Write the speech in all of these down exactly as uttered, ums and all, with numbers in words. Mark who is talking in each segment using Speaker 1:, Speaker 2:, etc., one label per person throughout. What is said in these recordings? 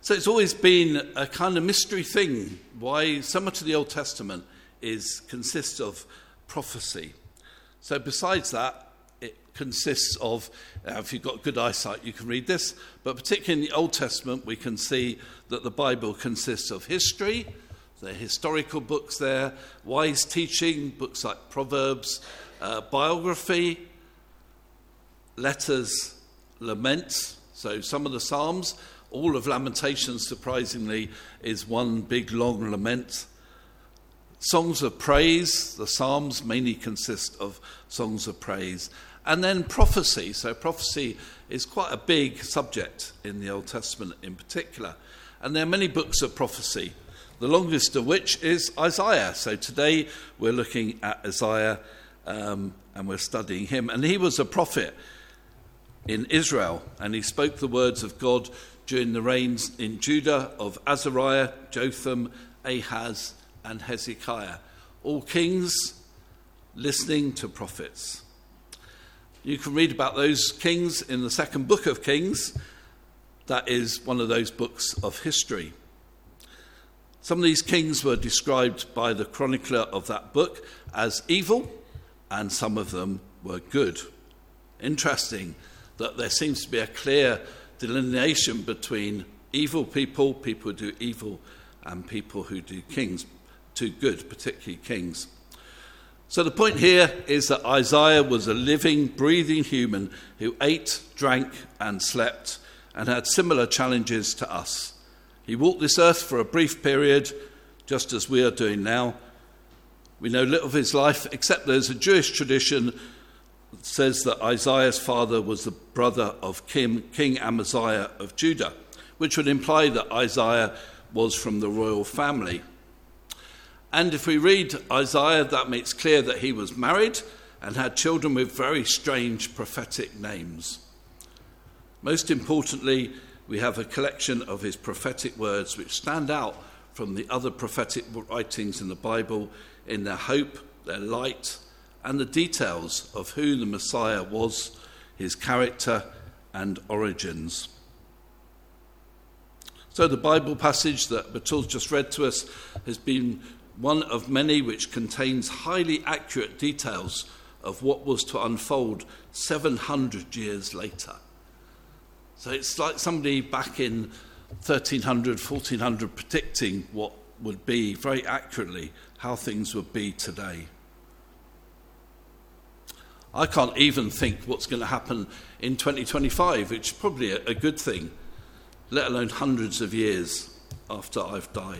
Speaker 1: So it's always been a kind of mystery thing why so much of the Old Testament is consists of prophecy. So besides that, it consists of, uh, if you've got good eyesight, you can read this, but particularly in the Old Testament, we can see that the Bible consists of history, the historical books there, wise teaching, books like Proverbs, uh, biography, letters, laments. So some of the Psalms, all of Lamentations, surprisingly, is one big long lament. Songs of praise, the Psalms mainly consist of songs of praise. And then prophecy. So prophecy is quite a big subject in the Old Testament in particular. And there are many books of prophecy, the longest of which is Isaiah. So today we're looking at Isaiah um, and we're studying him. And he was a prophet in Israel, and he spoke the words of God during the reigns in Judah of Azariah, Jotham, Ahaz, and Hezekiah, all kings listening to prophets. You can read about those kings in the second book of Kings. That is one of those books of history. Some of these kings were described by the chronicler of that book as evil, and some of them were good. Interesting that there seems to be a clear delineation between evil people, people who do evil, and people who do kings, do good, particularly kings. So the point here is that Isaiah was a living, breathing human who ate, drank, and slept, and had similar challenges to us. He walked this earth for a brief period, just as we are doing now. We know little of his life, except there's a Jewish tradition that says that Isaiah's father was the brother of King, King Amaziah of Judah, which would imply that Isaiah was from the royal family. And if we read Isaiah, that makes clear that he was married and had children with very strange prophetic names. Most importantly, we have a collection of his prophetic words which stand out from the other prophetic writings in the Bible in their hope, their light, and the details of who the Messiah was, his character and origins. So the Bible passage that Bertul's just read to us has been one of many which contains highly accurate details of what was to unfold seven hundred years later. So it's like somebody back in thirteen hundred, fourteen hundred predicting what would be very accurately how things would be today. I can't even think what's going to happen in twenty twenty-five, which is probably a, a good thing, let alone hundreds of years after I've died.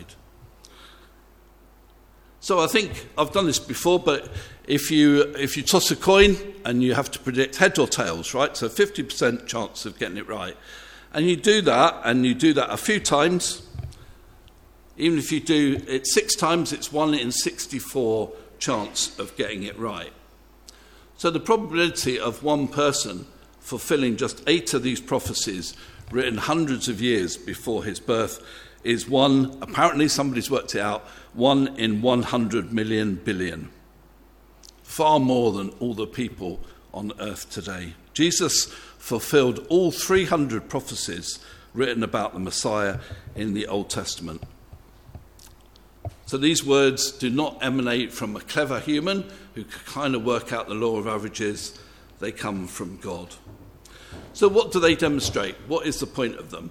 Speaker 1: So I think I've done this before, but if you if you toss a coin and you have to predict heads or tails, right? So fifty percent chance of getting it right. And you do that, and you do that a few times. Even if you do it six times, it's one in sixty-four chance of getting it right. So the probability of one person fulfilling just eight of these prophecies written hundreds of years before his birth is one, apparently somebody's worked it out, one in one hundred million billion. Far more than all the people on earth today. Jesus fulfilled all three hundred prophecies written about the Messiah in the Old Testament. So these words do not emanate from a clever human who can kind of work out the law of averages. They come from God. So what do they demonstrate? What is the point of them?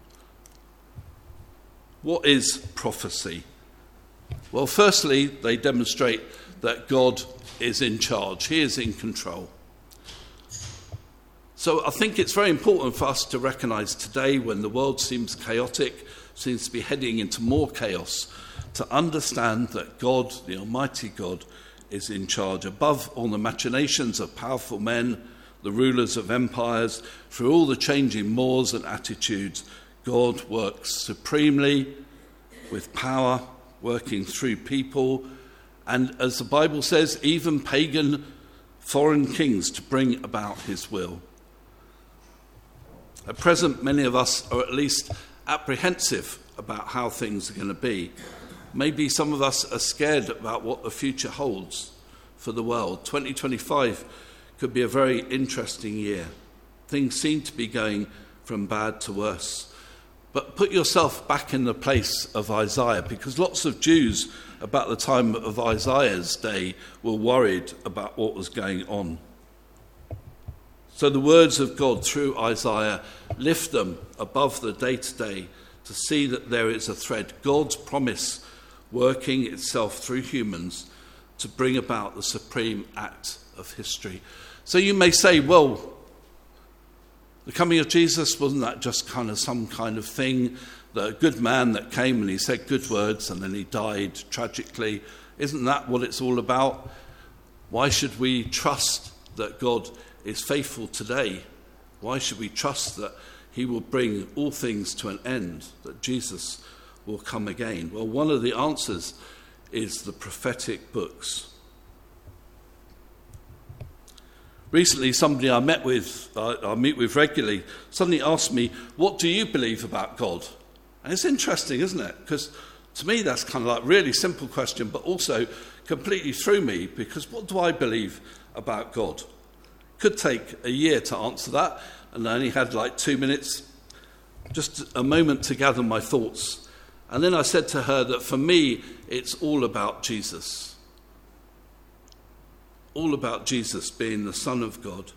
Speaker 1: What is prophecy? Well, firstly, they demonstrate that God is in charge. He is in control. So I think it's very important for us to recognize today, when the world seems chaotic, seems to be heading into more chaos, to understand that God, the Almighty God, is in charge above all the machinations of powerful men, the rulers of empires, through all the changing mores and attitudes. God works supremely with power, working through people, and as the Bible says, even pagan foreign kings to bring about his will. At present, many of us are at least apprehensive about how things are going to be. Maybe some of us are scared about what the future holds for the world. twenty twenty-five could be a very interesting year. Things seem to be going from bad to worse. But put yourself back in the place of Isaiah, because lots of Jews about the time of Isaiah's day were worried about what was going on. So the words of God through Isaiah lift them above the day-to-day to see that there is a thread, God's promise working itself through humans to bring about the supreme act of history. So you may say, well, the coming of Jesus, wasn't that just kind of some kind of thing, the good man that came and he said good words and then he died tragically? Isn't that what it's all about? Why should we trust that God is faithful today? Why should we trust that he will bring all things to an end, that Jesus will come again? Well, one of the answers is the prophetic books. Recently, somebody I met with, uh, I meet with regularly, suddenly asked me, what do you believe about God? And it's interesting, isn't it? Because to me, that's kind of like a really simple question, but also completely threw me, because what do I believe about God? Could take a year to answer that, and I only had like two minutes, just a moment to gather my thoughts. And then I said to her that for me, it's all about Jesus. All about Jesus being the Son of God.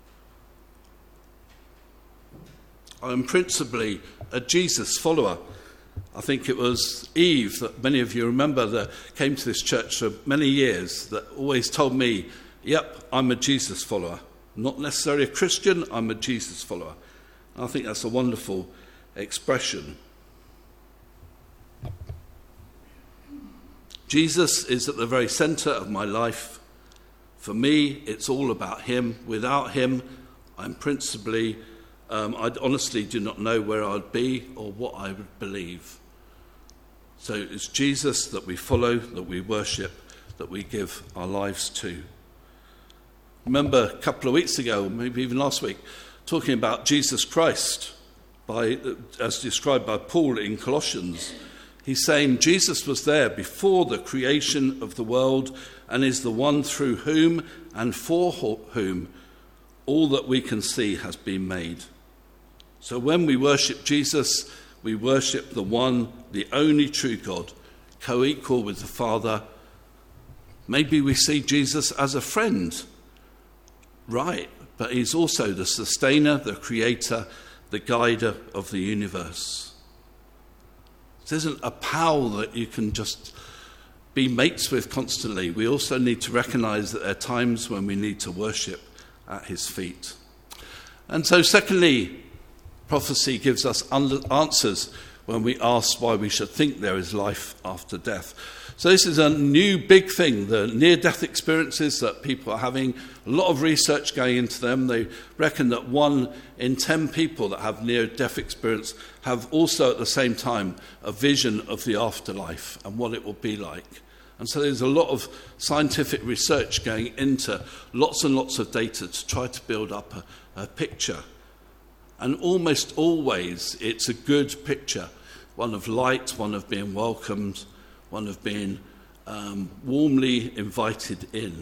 Speaker 1: I am principally a Jesus follower. I think it was Eve, that many of you remember, that came to this church for many years, that always told me, yep, I'm a Jesus follower. Not necessarily a Christian, I'm a Jesus follower. And I think that's a wonderful expression. Jesus is at the very centre of my life. For me, it's all about him. Without him, I'm principally, um, I honestly do not know where I'd be or what I would believe. So it's Jesus that we follow, that we worship, that we give our lives to. Remember a couple of weeks ago, maybe even last week, talking about Jesus Christ, by, as described by Paul in Colossians. He's saying Jesus was there before the creation of the world and is the one through whom and for whom all that we can see has been made. So when we worship Jesus, we worship the one, the only true God, co-equal with the Father. Maybe we see Jesus as a friend, right, but he's also the sustainer, the creator, the guider of the universe. This isn't a pal that you can just be mates with constantly. We also need to recognize that there are times when we need to worship at his feet. And so secondly, prophecy gives us answers when we ask why we should think there is life after death. So this is a new big thing, the near-death experiences that people are having. A lot of research going into them. They reckon that one in ten people that have near-death experience have also at the same time a vision of the afterlife and what it will be like. And so there's a lot of scientific research going into lots and lots of data to try to build up a, a picture. And almost always it's a good picture, one of light, one of being welcomed, one of being um, warmly invited in.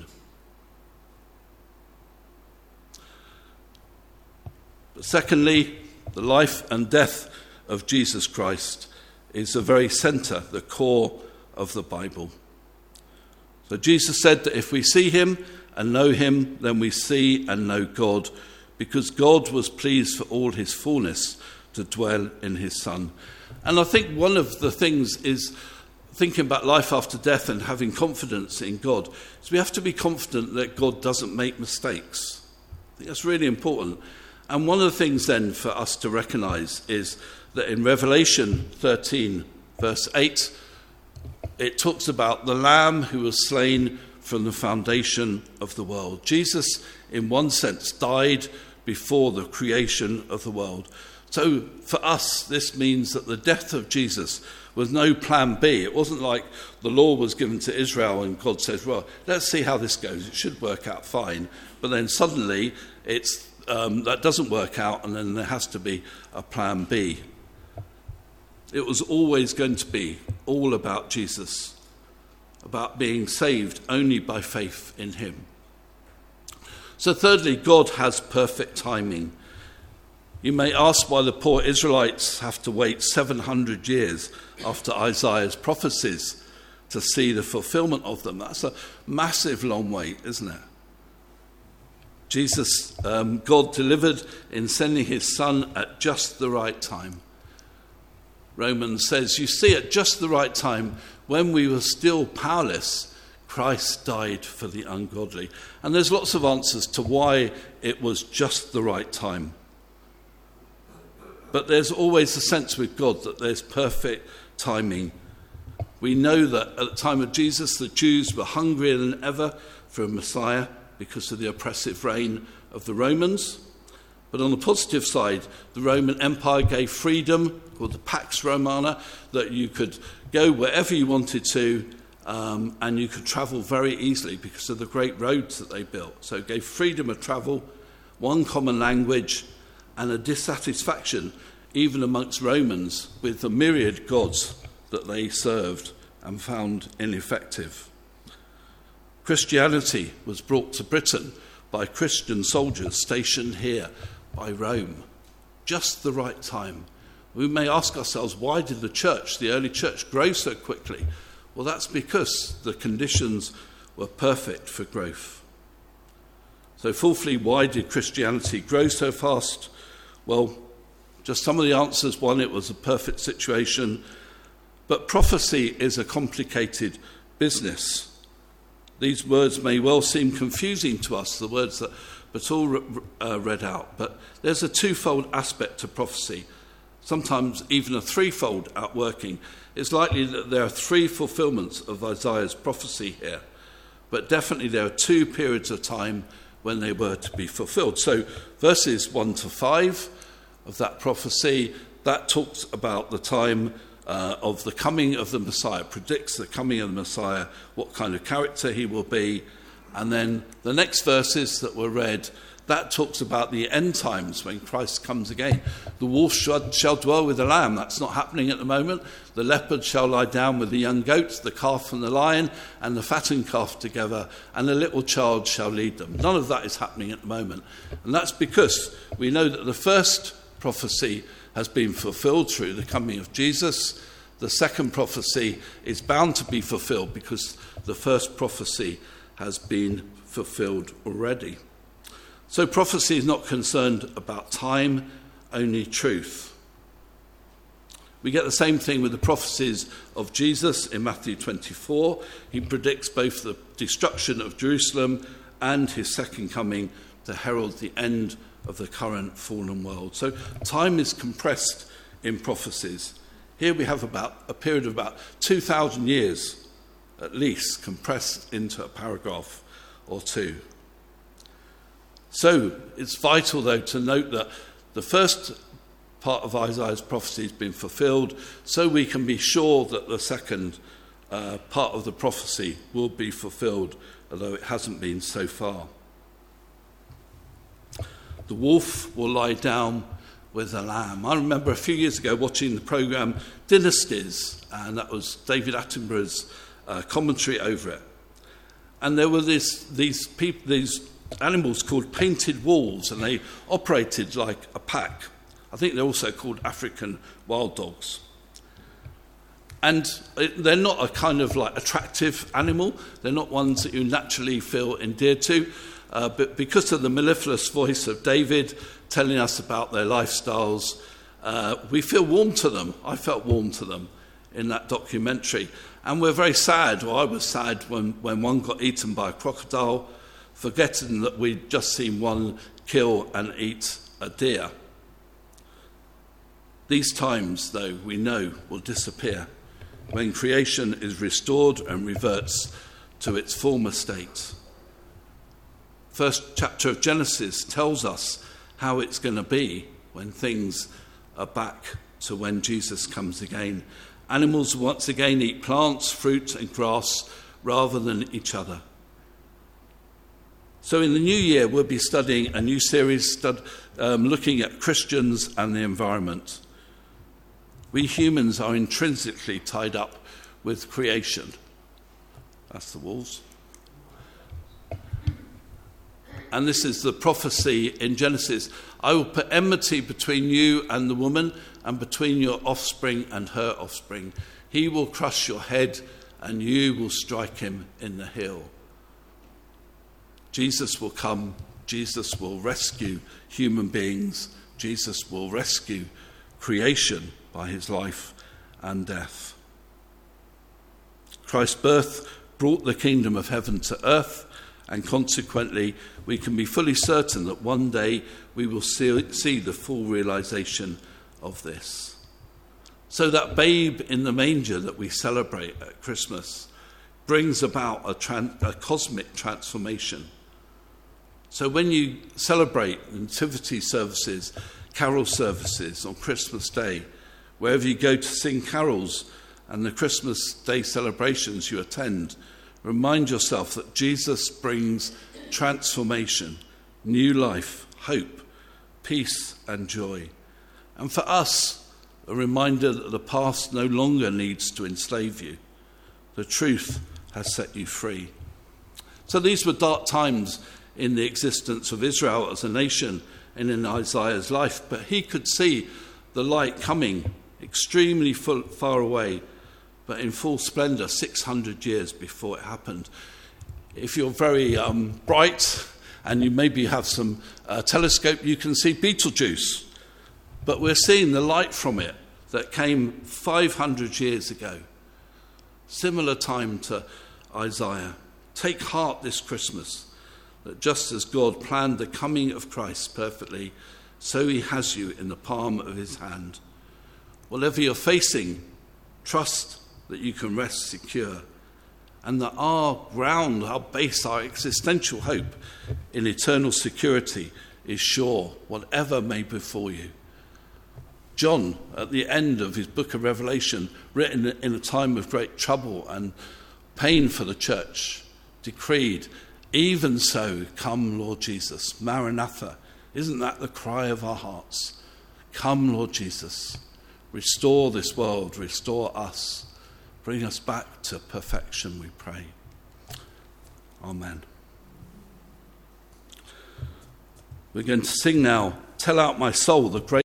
Speaker 1: But secondly, the life and death of Jesus Christ is the very centre, the core of the Bible. So Jesus said that if we see him and know him, then we see and know God, because God was pleased for all his fullness to dwell in his Son. And I think one of the things is thinking about life after death and having confidence in God, is we have to be confident that God doesn't make mistakes. I think that's really important. And one of the things then for us to recognise is that in Revelation thirteen, verse eight, it talks about the Lamb who was slain from the foundation of the world. Jesus, in one sense, died before the creation of the world. So for us, this means that the death of Jesus was no plan B. It wasn't like the law was given to Israel and God says, well, let's see how this goes. It should work out fine. But then suddenly it's um, that doesn't work out, and then there has to be a plan B. It was always going to be all about Jesus, about being saved only by faith in him. So thirdly, God has perfect timing. You may ask why the poor Israelites have to wait seven hundred years after Isaiah's prophecies to see the fulfillment of them. That's a massive long wait, isn't it? Jesus, um, God delivered in sending his son at just the right time. Romans says, you see, at just the right time, when we were still powerless, Christ died for the ungodly. And there's lots of answers to why it was just the right time. But there's always a sense with God that there's perfect timing. We know that at the time of Jesus, the Jews were hungrier than ever for a Messiah because of the oppressive reign of the Romans. But on the positive side, the Roman Empire gave freedom, called the Pax Romana, that you could go wherever you wanted to, um, and you could travel very easily because of the great roads that they built. So it gave freedom of travel, one common language, and a dissatisfaction, even amongst Romans, with the myriad gods that they served and found ineffective. Christianity was brought to Britain by Christian soldiers stationed here by Rome. Just the right time. We may ask ourselves, why did the church, the early church, grow so quickly? Well, that's because the conditions were perfect for growth. So fourthly, why did Christianity grow so fast? Well, just some of the answers. One, it was a perfect situation. But prophecy is a complicated business. These words may well seem confusing to us, the words that Batul uh, read out. But there's a twofold aspect to prophecy, sometimes even a threefold outworking. It's likely that there are three fulfillments of Isaiah's prophecy here. But definitely there are two periods of time when they were to be fulfilled. So verses one to five of that prophecy, that talks about the time uh, of the coming of the Messiah, predicts the coming of the Messiah, what kind of character he will be. And then the next verses that were read, that talks about the end times when Christ comes again. The wolf shall, shall dwell with the lamb. That's not happening at the moment. The leopard shall lie down with the young goats, the calf and the lion, and the fattened calf together, and a little child shall lead them. None of that is happening at the moment. And that's because we know that the first prophecy has been fulfilled through the coming of Jesus. The second prophecy is bound to be fulfilled because the first prophecy has been fulfilled already. So prophecy is not concerned about time, only truth. We get the same thing with the prophecies of Jesus in Matthew twenty-four. He predicts both the destruction of Jerusalem and his second coming to herald the end of the current fallen world. So time is compressed in prophecies. Here we have about a period of about two thousand years, at least, compressed into a paragraph or two. So it's vital, though, to note that the first part of Isaiah's prophecy has been fulfilled, so we can be sure that the second uh, part of the prophecy will be fulfilled, although it hasn't been so far. The wolf will lie down with the lamb. I remember a few years ago watching the programme Dynasties, and that was David Attenborough's uh, commentary over it. And there were this, these people, these animals called painted wolves, and they operated like a pack. I think they're also called African wild dogs. And they're not a kind of like attractive animal. They're not ones that you naturally feel endeared to. Uh, but because of the mellifluous voice of David telling us about their lifestyles, uh, we feel warm to them. I felt warm to them in that documentary. And we're very sad, or I was sad, when, when one got eaten by a crocodile, forgetting that we'd just seen one kill and eat a deer. These times, though, we know will disappear when creation is restored and reverts to its former state. First chapter of Genesis tells us how it's going to be when things are back to when Jesus comes again. Animals once again eat plants, fruit and grass rather than each other. So in the new year, we'll be studying a new series stud, um, looking at Christians and the environment. We humans are intrinsically tied up with creation. That's the wolves. and this is the prophecy in Genesis, I will put enmity between you and the woman, and between your offspring and her offspring. He will crush your head, and you will strike him in the heel. Jesus will come. Jesus will rescue human beings. Jesus will rescue creation by his life and death. Christ's birth brought the kingdom of heaven to earth, and consequently we can be fully certain that one day we will see, see the full realization of this. So that babe in the manger that we celebrate at Christmas brings about a, tran- a cosmic transformation. So when you celebrate nativity services, carol services on Christmas Day, wherever you go to sing carols and the Christmas Day celebrations you attend, remind yourself that Jesus brings transformation, new life, hope, peace and joy. And for us, a reminder that the past no longer needs to enslave you. The truth has set you free. So these were dark times in the existence of Israel as a nation and in Isaiah's life, but he could see the light coming extremely full, far away, but in full splendour six hundred years before it happened. If you're very um, bright and you maybe have some uh, telescope, you can see Betelgeuse. But we're seeing the light from it that came five hundred years ago. Similar time to Isaiah. Take heart this Christmas, that just as God planned the coming of Christ perfectly, so he has you in the palm of his hand. Whatever you're facing, trust that you can rest secure, and that our ground, our base, our existential hope in eternal security is sure, whatever may befall you. John, at the end of his book of Revelation, written in a time of great trouble and pain for the church, decreed, even so, come, Lord Jesus. Maranatha. Isn't that the cry of our hearts? Come, Lord Jesus. Restore this world. Restore us. Bring us back to perfection, we pray. Amen. We're going to sing now, Tell Out My Soul, the great